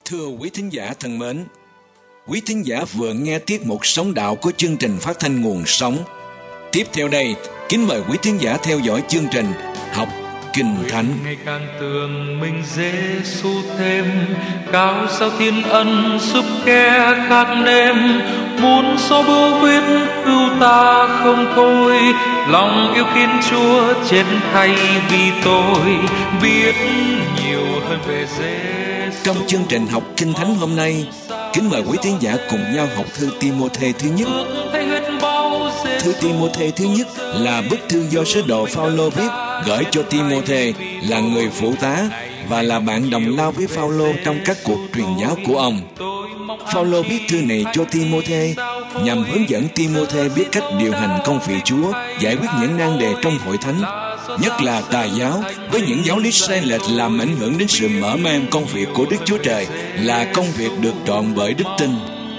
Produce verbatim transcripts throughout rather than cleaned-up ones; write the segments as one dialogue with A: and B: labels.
A: Thưa quý thính giả thân mến, quý thính giả vừa nghe tiết mục Sống Đạo của chương trình phát thanh Nguồn Sống. Tiếp theo đây, kính mời quý thính giả theo dõi chương trình Học Kinh Thánh.
B: Ngày càng tưởng mình Giê-xu thêm, cao sao thiên ân giúp kẻ khác nêm, muốn xóa bưu huyết cứu ta không thôi, lòng yêu kính Chúa chết thay vì tôi, biết nhiều hơn về Giê-xu.
A: Trong chương trình Học Kinh Thánh hôm nay, kính mời quý thính giả cùng nhau học thư Ti-mô-thê thứ nhất. Thư Ti-mô-thê thứ nhất là bức thư do sứ đồ Phao-lô viết gửi cho Ti-mô-thê là người phụ tá và là bạn đồng lao với Phao-lô trong các cuộc truyền giáo của ông. Phao-lô viết thư này cho Ti-mô-thê nhằm hướng dẫn Ti-mô-thê biết cách điều hành công việc Chúa, giải quyết những nan đề trong hội thánh, nhất là tà giáo với những giáo lý sai lệch làm ảnh hưởng đến sự mở mang công việc của Đức Chúa Trời là công việc được trọn bởi đức tin.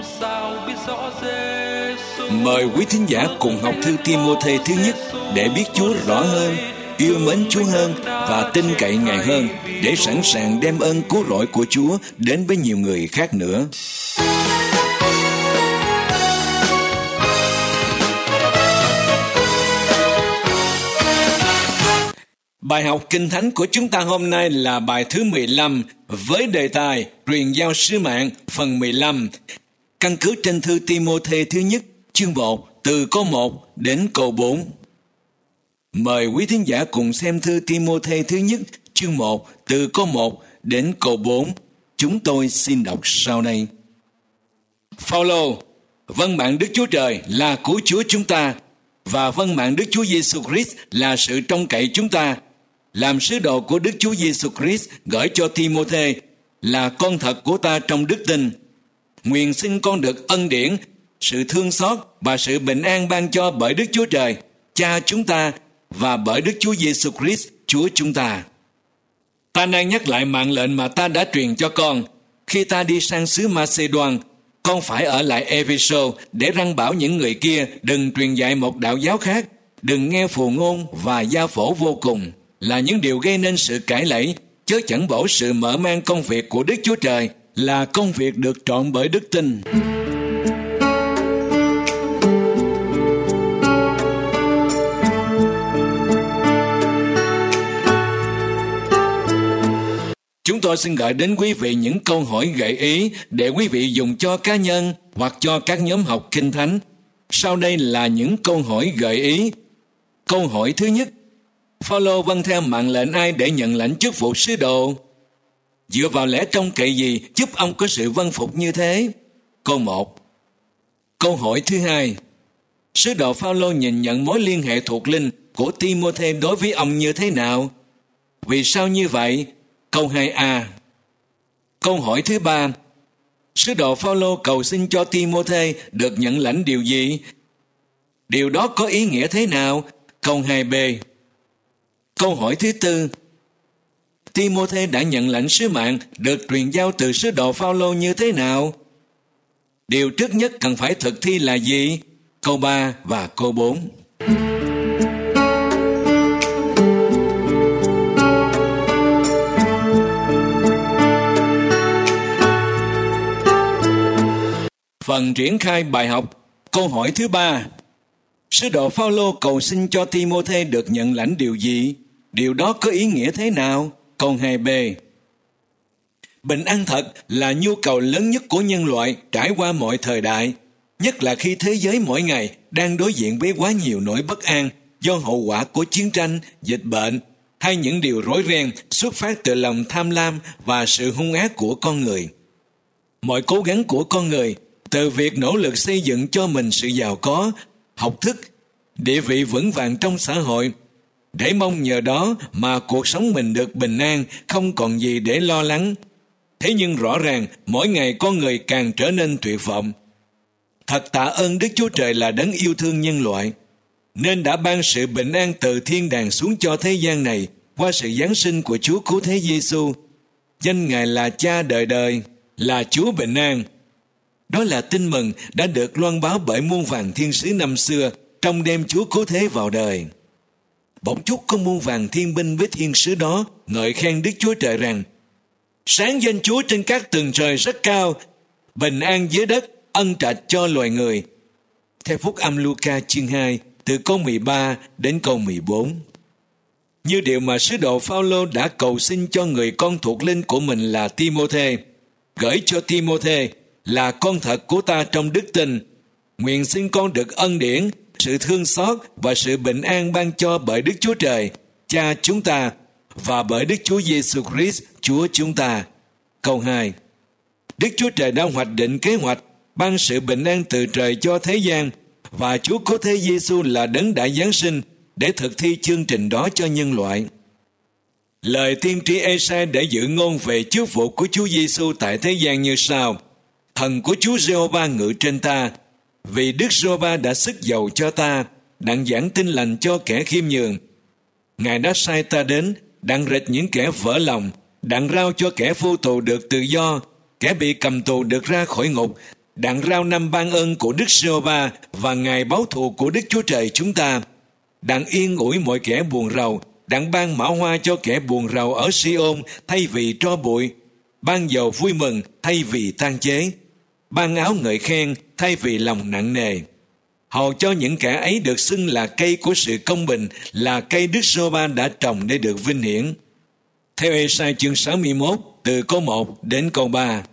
A: Mời quý thính giả cùng học thư Ti-mô-thê thứ nhất để biết Chúa rõ hơn, yêu mến Chúa hơn và tin cậy Ngài hơn, để sẵn sàng đem ơn cứu rỗi của Chúa đến với nhiều người khác nữa. Bài học Kinh Thánh của chúng ta hôm nay là bài thứ mười lăm với đề tài Truyền giao sứ mạng phần mười lăm, căn cứ trên thư Ti-mô-thê thứ nhất chương một từ câu một đến câu bốn. Mời quý thính giả cùng xem thư Ti-mô-thê thứ nhất chương một từ câu một đến câu bốn. Chúng tôi xin đọc sau đây. Phao-lô, vâng bạn Đức Chúa Trời là của Chúa chúng ta, và vâng bạn Đức Chúa Giêsu Christ là sự trông cậy chúng ta, làm sứ đồ của Đức Chúa Giêsu Christ gửi cho Ti-mô-thê là con thật của ta trong đức tin. Nguyện xin con được ân điển, sự thương xót và sự bình an ban cho bởi Đức Chúa Trời, Cha chúng ta, và bởi Đức Chúa Giêsu Christ, Chúa chúng ta. Ta đang nhắc lại mạng lệnh mà ta đã truyền cho con. Khi ta đi sang xứ Ma-xê-đoan, con phải ở lại Ê-phê-sô để răn bảo những người kia đừng truyền dạy một đạo giáo khác, đừng nghe phù ngôn và gia phổ vô cùng, là những điều gây nên sự cãi lẫy, chớ chẳng bổ sự mở mang công việc của Đức Chúa Trời là công việc được trọn bởi đức tin. Chúng tôi xin gửi đến quý vị những câu hỏi gợi ý để quý vị dùng cho cá nhân hoặc cho các nhóm học Kinh Thánh. Sau đây là những câu hỏi gợi ý. Câu hỏi thứ nhất: Phao-lô vâng theo mạng lệnh ai để nhận lãnh chức vụ sứ đồ? Dựa vào lẽ trông cậy gì giúp ông có sự vâng phục như thế? Câu một. Câu hỏi thứ hai: Sứ đồ Phao-lô nhìn nhận mối liên hệ thuộc linh của Ti-mô-thê đối với ông như thế nào? Vì sao như vậy? Câu hai a. Câu hỏi thứ ba: Sứ đồ Phao-lô cầu xin cho Ti-mô-thê được nhận lãnh điều gì? Điều đó có ý nghĩa thế nào? Câu hai b. Câu hỏi thứ tư: Ti-mô-thê đã nhận lãnh sứ mạng được truyền giao từ sứ đồ Phao-lô như thế nào? Điều trước nhất cần phải thực thi là gì? Câu ba và câu bốn. Phần triển khai bài học. Câu hỏi thứ ba: Sứ đồ Phao-lô cầu xin cho Ti-mô-thê được nhận lãnh điều gì? Điều đó có ý nghĩa thế nào? Câu hai b. Bình an thật là nhu cầu lớn nhất của nhân loại trải qua mọi thời đại, nhất là khi thế giới mỗi ngày đang đối diện với quá nhiều nỗi bất an do hậu quả của chiến tranh, dịch bệnh hay những điều rối ren xuất phát từ lòng tham lam và sự hung ác của con người. Mọi cố gắng của con người, từ việc nỗ lực xây dựng cho mình sự giàu có, học thức, địa vị vững vàng trong xã hội, để mong nhờ đó mà cuộc sống mình được bình an, không còn gì để lo lắng. Thế nhưng rõ ràng, mỗi ngày con người càng trở nên tuyệt vọng. Thật tạ ơn Đức Chúa Trời là đấng yêu thương nhân loại, nên đã ban sự bình an từ thiên đàng xuống cho thế gian này qua sự giáng sinh của Chúa Cứu Thế Giêsu. Danh Ngài là Cha đời đời, là Chúa bình an. Đó là tin mừng đã được loan báo bởi muôn vàn thiên sứ năm xưa trong đêm Chúa Cứu Thế vào đời. Bỗng chốc có muôn vàn thiên binh với thiên sứ đó ngợi khen Đức Chúa Trời rằng: Sáng danh Chúa trên các tầng trời rất cao, bình an dưới đất, ân trạch cho loài người. Theo Phúc âm Luca chương hai, từ câu mười ba đến câu mười bốn. Như điều mà sứ đồ Phao-lô đã cầu xin cho người con thuộc linh của mình là Ti-mô-thê, gửi cho Ti-mô-thê là con thật của ta trong đức tin. Nguyện xin con được ân điển, sự thương xót và sự bình an ban cho bởi Đức Chúa Trời, Cha chúng ta, và bởi Đức Chúa Giêsu Christ, Chúa chúng ta. Câu hai. Đức Chúa Trời đã hoạch định kế hoạch ban sự bình an từ trời cho thế gian, và Chúa Cứu Thế Giêsu là đấng đã giáng sinh để thực thi chương trình đó cho nhân loại. Lời tiên tri Ê-sai để dự ngôn về chức vụ của Chúa Giêsu tại thế gian như sau: Thần của Chúa Giê-hô-va ngự trên ta, vì Đức Giê-hô-va đã sức dầu cho ta, đặng giảng tin lành cho kẻ khiêm nhường. Ngài đã sai ta đến, đặng rịch những kẻ vỡ lòng, đặng rao cho kẻ phu tù được tự do, kẻ bị cầm tù được ra khỏi ngục, đặng rao năm ban ơn của Đức Giê-hô-va và ngày báo thù của Đức Chúa Trời chúng ta, đặng yên ủi mọi kẻ buồn rầu, đặng ban mão hoa cho kẻ buồn rầu ở Si-ôn thay vì tro bụi, ban dầu vui mừng thay vì than chế, ban áo ngợi khen thay vì lòng nặng nề, hầu cho những kẻ ấy được xưng là cây của sự công bình, là cây Đức Giê-hô-va đã trồng để được vinh hiển. Theo Ê-sai chương sáu mươi mốt, từ câu một đến câu ba.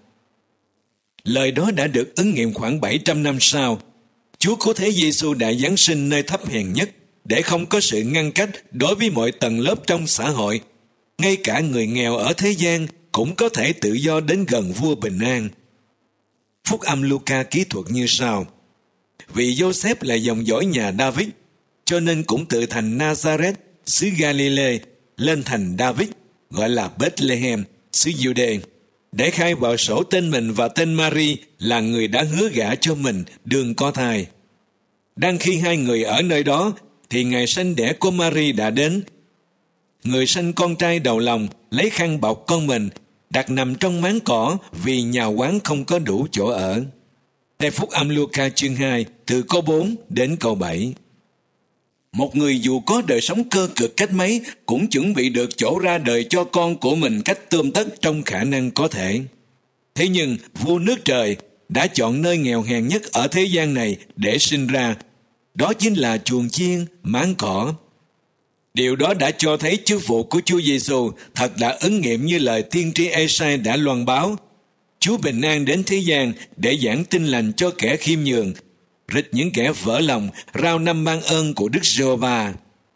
A: Lời đó đã được ứng nghiệm khoảng bảy trăm năm sau. Chúa Cứu Thế Giêsu đã giáng sinh nơi thấp hèn nhất, để không có sự ngăn cách đối với mọi tầng lớp trong xã hội. Ngay cả người nghèo ở thế gian cũng có thể tự do đến gần vua bình an. Phúc âm Luca kỹ thuật như sau: Vì Joseph là dòng dõi nhà David, cho nên cũng từ thành Nazareth, xứ Galilee, lên thành David, gọi là Bethlehem, xứ Jude, để khai vào sổ tên mình và tên Mary là người đã hứa gả cho mình đương có thai. Đang khi hai người ở nơi đó, thì ngày sanh đẻ của Mary đã đến. Người sanh con trai đầu lòng, lấy khăn bọc con mình, đặt nằm trong máng cỏ, vì nhà quán không có đủ chỗ ở. Theo Phúc âm Luca chương hai, từ câu bốn đến câu bảy. Một người dù có đời sống cơ cực cách mấy, cũng chuẩn bị được chỗ ra đời cho con của mình cách tươm tất trong khả năng có thể. Thế nhưng vua nước trời đã chọn nơi nghèo hèn nhất ở thế gian này để sinh ra. Đó chính là chuồng chiên, máng cỏ. Điều đó đã cho thấy chức vụ của Chúa Giêsu thật đã ứng nghiệm như lời tiên tri Ê-sai đã loan báo. Chúa bình an đến thế gian để giảng tin lành cho kẻ khiêm nhường, rịch những kẻ vỡ lòng, rao năm ban ơn của Đức Giê-hô-va.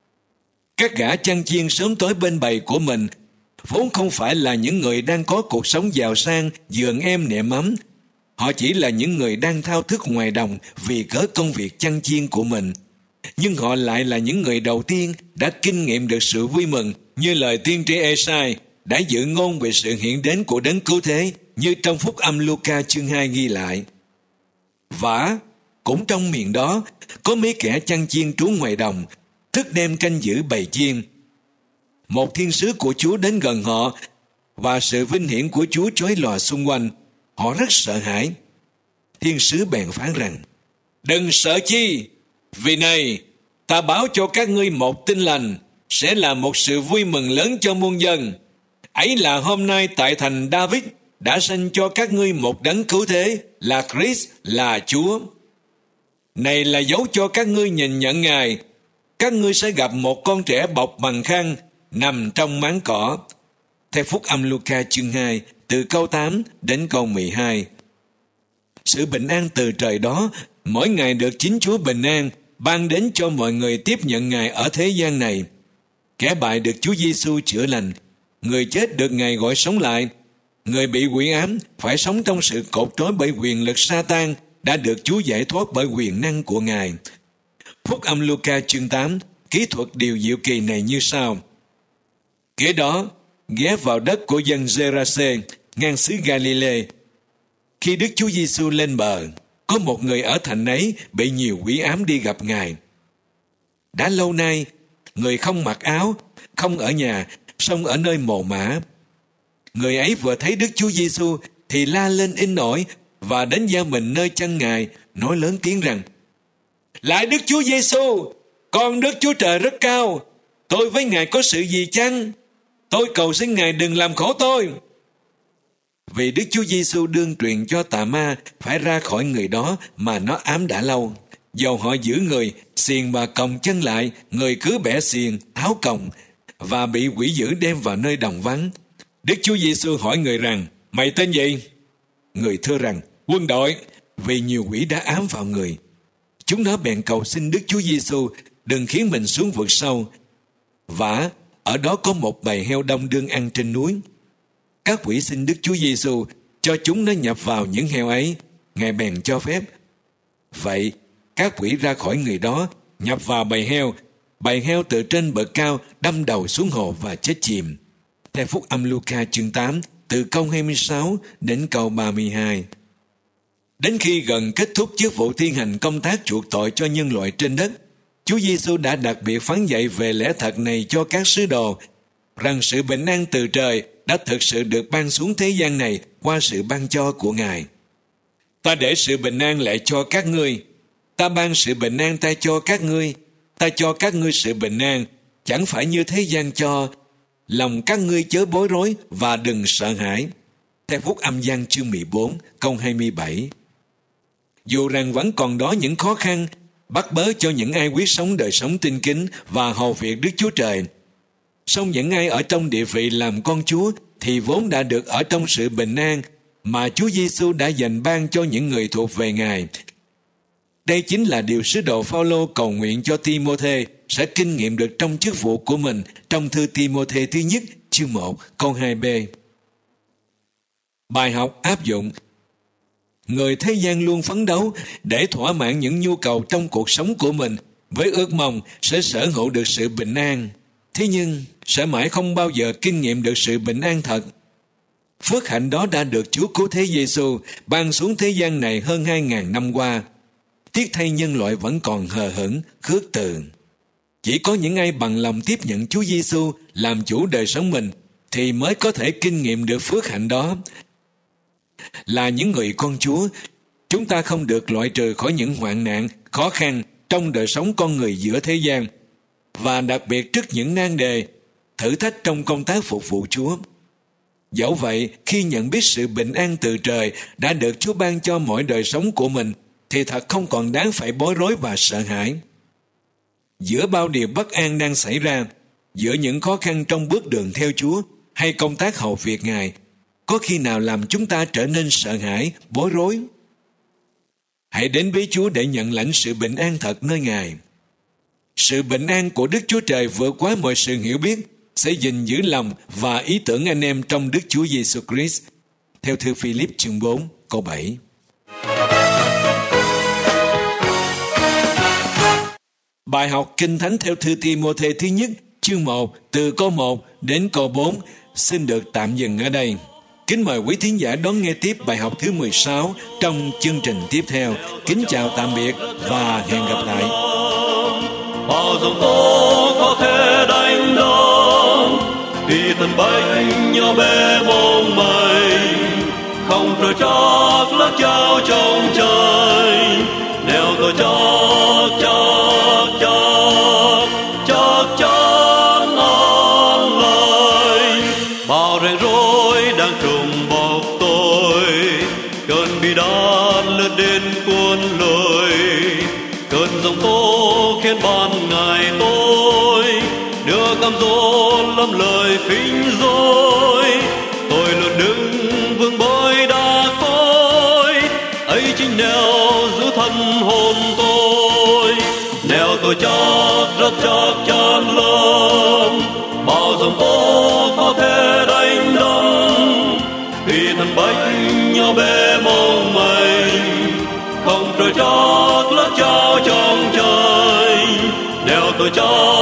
A: Các gã chăn chiên sớm tối bên bầy của mình vốn không phải là những người đang có cuộc sống giàu sang, giường em nệm ấm. Họ chỉ là những người đang thao thức ngoài đồng vì cớ công việc chăn chiên của mình. Nhưng họ lại là những người đầu tiên đã kinh nghiệm được sự vui mừng, như lời tiên tri Ê-sai đã dự ngôn về sự hiện đến của đấng cứu thế, như trong Phúc âm Luca chương hai ghi lại. Vả, cũng trong miền đó có mấy kẻ chăn chiên trú ngoài đồng, thức đêm canh giữ bầy chiên. Một thiên sứ của Chúa đến gần họ, và sự vinh hiển của Chúa chói lòa xung quanh. Họ rất sợ hãi. Thiên sứ bèn phán rằng: Đừng sợ chi, vì này ta báo cho các ngươi một tin lành, sẽ là một sự vui mừng lớn cho muôn dân. Ấy là hôm nay tại thành David đã sanh cho các ngươi một đấng cứu thế, là Christ, là Chúa. Này là dấu cho các ngươi nhìn nhận Ngài. Các ngươi sẽ gặp một con trẻ bọc bằng khăn, nằm trong máng cỏ. Theo Phúc âm Luca chương hai, từ câu tám đến câu mười hai. Sự bình an từ trời đó mỗi ngày được chính Chúa bình an ban đến cho mọi người tiếp nhận Ngài ở thế gian này. Kẻ bại được Chúa Giêsu chữa lành, người chết được Ngài gọi sống lại, người bị quỷ ám phải sống trong sự cột trói bởi quyền lực Sa-tan đã được Chúa giải thoát bởi quyền năng của Ngài. Phúc âm Luca chương tám kỹ thuật điều diệu kỳ này như sau: Kế đó ghé vào đất của dân Gê-ra-sê, ngang xứ Galilee. Khi Đức Chúa Giêsu lên bờ, có một người ở thành ấy bị nhiều quỷ ám đi gặp Ngài. Đã lâu nay, người không mặc áo, không ở nhà, song ở nơi mồ mả. Người ấy vừa thấy Đức Chúa Giêsu thì la lên in ỏi và đến gieo mình nơi chân Ngài, nói lớn tiếng rằng: Lạy Đức Chúa Giêsu, con Đức Chúa Trời rất cao, tôi với Ngài có sự gì chăng? Tôi cầu xin Ngài đừng làm khổ tôi. Vì Đức Chúa Giêsu đương truyền cho tà ma phải ra khỏi người đó mà nó ám đã lâu. Dầu họ giữ người, xiềng và còng chân lại, người cứ bẻ xiềng, tháo còng và bị quỷ dữ đem vào nơi đồng vắng. Đức Chúa Giêsu hỏi người rằng, mày tên gì? Người thưa rằng, Quân Đội, vì nhiều quỷ đã ám vào người. Chúng nó bèn cầu xin Đức Chúa Giêsu đừng khiến mình xuống vực sâu. Vả, ở đó có một bầy heo đông đương ăn trên núi. Các quỷ xin Đức Chúa Giêsu cho chúng nó nhập vào những heo ấy. Ngài bèn cho phép. Vậy, các quỷ ra khỏi người đó, nhập vào bầy heo. Bầy heo từ trên bậc cao đâm đầu xuống hồ và chết chìm. Theo Phúc Âm Luca chương tám, từ câu hai mươi sáu đến câu ba mươi hai. Đến khi gần kết thúc chức vụ thi hành công tác chuộc tội cho nhân loại trên đất, Chúa Giêsu đã đặc biệt phán dạy về lẽ thật này cho các sứ đồ, rằng sự bình an từ trời đã thực sự được ban xuống thế gian này qua sự ban cho của Ngài. Ta để sự bình an lại cho các ngươi, ta ban sự bình an ta cho các ngươi, ta cho các ngươi sự bình an, chẳng phải như thế gian cho. Lòng các ngươi chớ bối rối và đừng sợ hãi. Theo Phúc Âm Giăng chương mười bốn, câu hai mươi bảy. Dù rằng vẫn còn đó những khó khăn, bắt bớ cho những ai quyết sống đời sống tinh kính và hầu việc Đức Chúa Trời, song những ai ở trong địa vị làm con Chúa thì vốn đã được ở trong sự bình an mà Chúa Giêsu đã dành ban cho những người thuộc về Ngài. Đây chính là điều sứ đồ Phao-lô cầu nguyện cho Ti-mô-thê sẽ kinh nghiệm được trong chức vụ của mình trong thư Ti-mô-thê thứ nhất chương một câu hai b. Bài học áp dụng. Người thế gian luôn phấn đấu để thỏa mãn những nhu cầu trong cuộc sống của mình với ước mong sẽ sở hữu được sự bình an. Thế nhưng sẽ mãi không bao giờ kinh nghiệm được sự bình an thật. Phước hạnh đó đã được Chúa Cứu Thế Giêsu ban xuống thế gian này hơn hai ngàn năm qua. Tiếc thay nhân loại vẫn còn hờ hững, khước từ. Chỉ có những ai bằng lòng tiếp nhận Chúa Giêsu làm chủ đời sống mình thì mới có thể kinh nghiệm được phước hạnh đó. Là những người con Chúa, chúng ta không được loại trừ khỏi những hoạn nạn, khó khăn trong đời sống con người giữa thế gian, và đặc biệt trước những nan đề, thử thách trong công tác phục vụ Chúa. Dẫu vậy, khi nhận biết sự bình an từ trời đã được Chúa ban cho mọi đời sống của mình, thì thật không còn đáng phải bối rối và sợ hãi. Giữa bao điều bất an đang xảy ra, giữa những khó khăn trong bước đường theo Chúa hay công tác hầu việc Ngài, có khi nào làm chúng ta trở nên sợ hãi, bối rối? Hãy đến với Chúa để nhận lãnh sự bình an thật nơi Ngài. Sự bình an của Đức Chúa Trời vượt quá mọi sự hiểu biết, sẽ gìn giữ lòng và ý tưởng anh em trong Đức Chúa Giêsu Christ. Theo thư Philip chương bốn, câu bảy. Bài học Kinh Thánh theo thư Ti-mô-thê thứ nhất, chương một, từ câu một đến câu bốn, xin được tạm dừng ở đây. Kính mời quý thính giả đón nghe tiếp bài học thứ mười sáu trong chương trình tiếp theo. Kính chào tạm biệt và hẹn gặp lại.
C: Bao dòng tố có thể đánh đông, vì thần bánh nhỏ bé mong manh, không trời chắc lớp trao trong trời, nèo tôi chắc chắc chắc chắc chắn an lành. Bao rèn rối đang trùng bọc tôi, cơn bi đát lướt đến cuốn lội, cơn giông tố khiến ban ngày tôi đưa cam dỗ lắm lời phỉnh dối. Tôi luôn đứng vững bối đá tôi, ấy chính nẻo giữ thân hồn tôi. Nẻo tôi chắc rất chắc chắn lắm, bao dòng tố có thể đánh đắm, vì thần bánh nhỏ bé mong manh, không trời chắc lớp trao trong trời. Nẻo tôi chắc